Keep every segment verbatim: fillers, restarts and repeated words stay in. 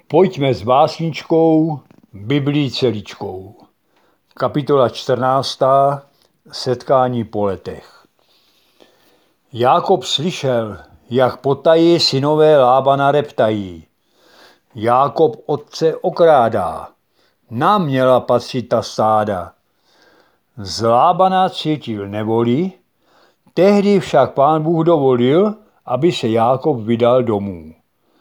Pojďme s básničkou Biblii celičkou. Kapitola čtrnáctá. Setkání po letech. Jákob slyšel, jak potají synové Lábana reptají. Jákob otce okrádá, nám měla patřit ta stáda. Z Lábana cítil nevoli, tehdy však Pán Bůh dovolil, aby se Jákob vydal domů.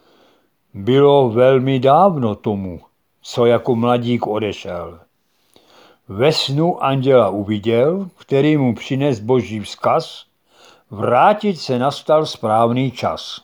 Bylo velmi dávno tomu, co jako mladík odešel. Ve snu anděla uviděl, který mu přines boží vzkaz, vrátit se nastal správný čas.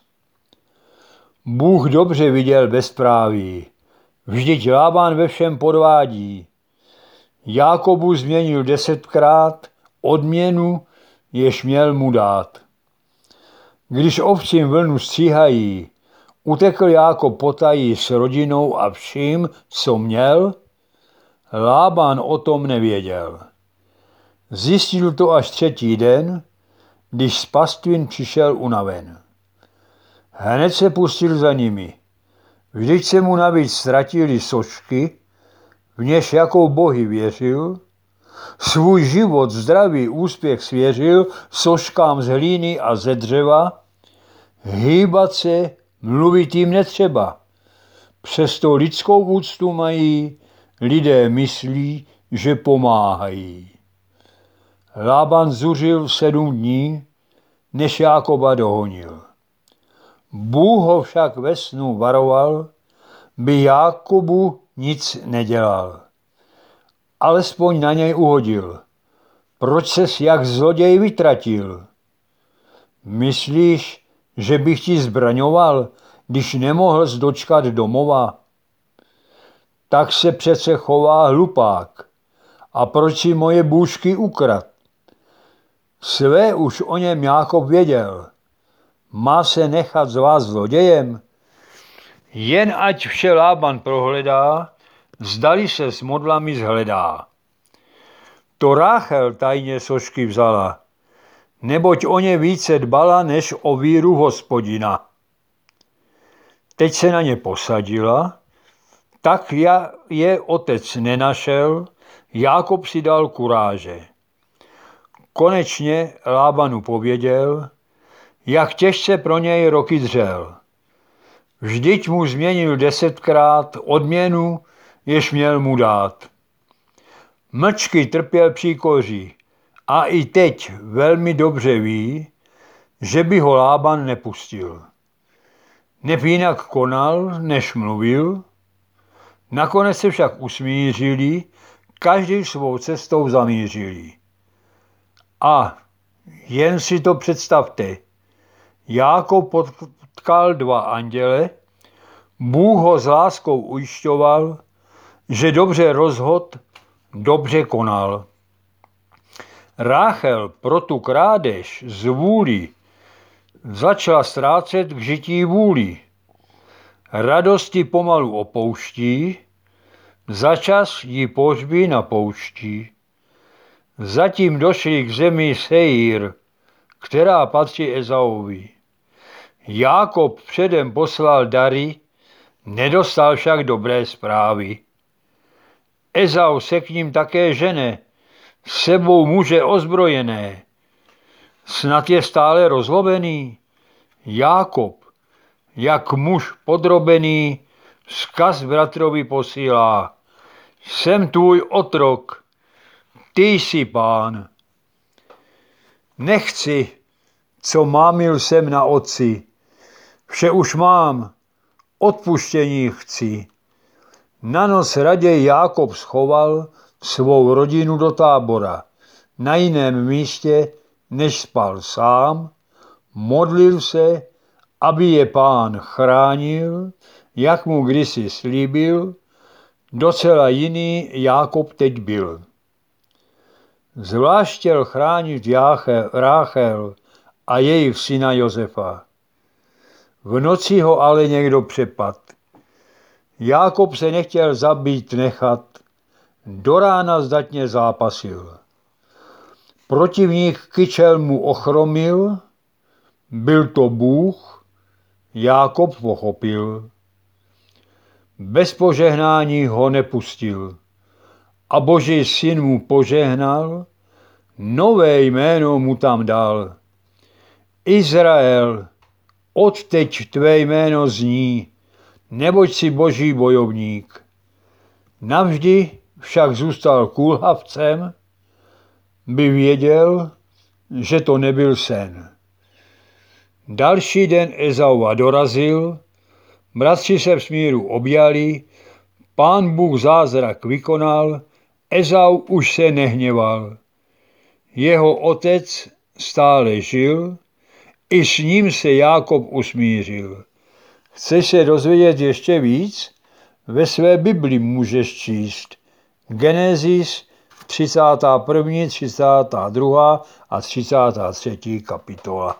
Bůh dobře viděl bezpráví, vždyť Lában ve všem podvádí. Jákobu změnil desetkrát odměnu, jež měl mu dát. Když ovcím vlnu stříhají, utekl Jákob potají s rodinou a vším, co měl. Lában o tom nevěděl. Zjistil to až třetí den, když z pastvin přišel unaven. Hned se pustil za nimi. Vždyť se mu navíc ztratili sošky, v něž jakou bohy věřil, svůj život, zdravý úspěch svěřil soškám z hlíny a ze dřeva, hýbat se, mluvit jim netřeba. Přesto lidskou úctu mají, lidé myslí, že pomáhají. Lában zuřil sedm dní, než Jákoba dohonil. Bůh ho však ve snu varoval, by Jákobu nic nedělal. Alespoň na něj uhodil. Proč ses jak zloděj vytratil? Myslíš, že bych ti zbraňoval, když nemohl dočkat domova? Tak se přece chová hlupák. A proč si moje bůžky ukrad? Své už o něm Jákob věděl. Má se nechat z vás zlodějem? Jen ať vše Lában prohledá, zdali se s modlami zhledá. To Ráchel tajně sošky vzala, neboť o ně více dbala, než o víru Hospodina. Teď se na ně posadila, tak je otec nenašel, Jákob si dal kuráže. Konečně Lábanu pověděl, jak těžce pro něj roky dřel. Vždyť mu změnil desetkrát odměnu, jež měl mu dát. Mlčky trpěl příkoří a i teď velmi dobře ví, že by ho Lában nepustil. Neb jinak konal, než mluvil. Nakonec se však usmířili, každý svou cestou zamířili. A jen si to představte. Jákob potkal dva anděle, Bůh ho s láskou ujišťoval, že dobře rozhod, dobře konal. Ráchel pro tu krádež z vůli začala ztrácet k žití vůli. Radosti pomalu opouští, začas jí pohřby napouští. Zatím došli k zemi Seír, která patří Ezauvi. Jákob předem poslal dary, nedostal však dobré zprávy. Ezau se k ním také žene, s sebou muže ozbrojené. Snad je stále rozlobený? Jákob, jak muž podrobený, vzkaz bratrovi posílá. Jsem tvůj otrok, ty jsi pán. Nechci, co mámil jsem na otci, vše už mám, odpuštění chci. Na noc raději Jákob schoval svou rodinu do tábora, na jiném místě, než spal sám, modlil se, aby je Pán chránil, jak mu kdysi slíbil, docela jiný Jákob teď byl. Zvlášť chtěl chránit Jáchel, Ráchel a jejich syna Josefa. V noci ho ale někdo přepad. Jákob se nechtěl zabít nechat, do rána zdatně zápasil. Protivník kyčel mu ochromil, byl to Bůh, Jákob pochopil. bez požehnání ho nepustil. A Boží syn mu požehnal, nové jméno mu tam dal. Izrael, odteď tvé jméno zní, neboť si Boží bojovník. Navždy však zůstal kulhavcem, by věděl, že to nebyl sen. Další den Ezauva dorazil, bratři se v smíru objali, Pán Bůh zázrak vykonal, Ezau už se nehněval. Jeho otec stále žil, i s ním se Jákob usmířil. Chceš se dozvědět ještě víc? Ve své Bibli můžeš číst Genesis třicátá první, třicátá druhá a třicátá třetí kapitola.